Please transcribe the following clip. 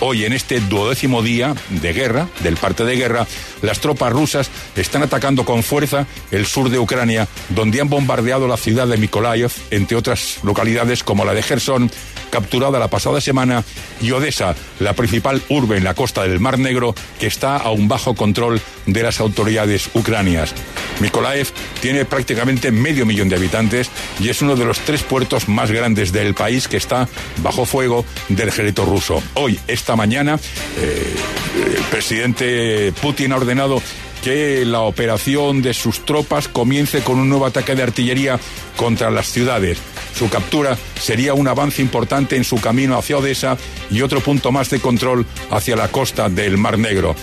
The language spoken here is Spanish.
Hoy, en este 12º día de guerra, del parte de guerra, las tropas rusas están atacando con fuerza el sur de Ucrania, donde han bombardeado la ciudad de Mykolaiv, entre otras localidades como la de Gerson, capturada la pasada semana, y Odessa, la principal urbe en la costa del Mar Negro, que está aún bajo control de las autoridades ucranianas. Mykolaiv tiene prácticamente 500.000 de habitantes y es uno de los 3 puertos más grandes del país, que está bajo fuego del ejército ruso. Hoy, esta mañana, el presidente Putin ha ordenado que la operación de sus tropas comience con un nuevo ataque de artillería contra las ciudades. Su captura sería un avance importante en su camino hacia Odessa y otro punto más de control hacia la costa del Mar Negro.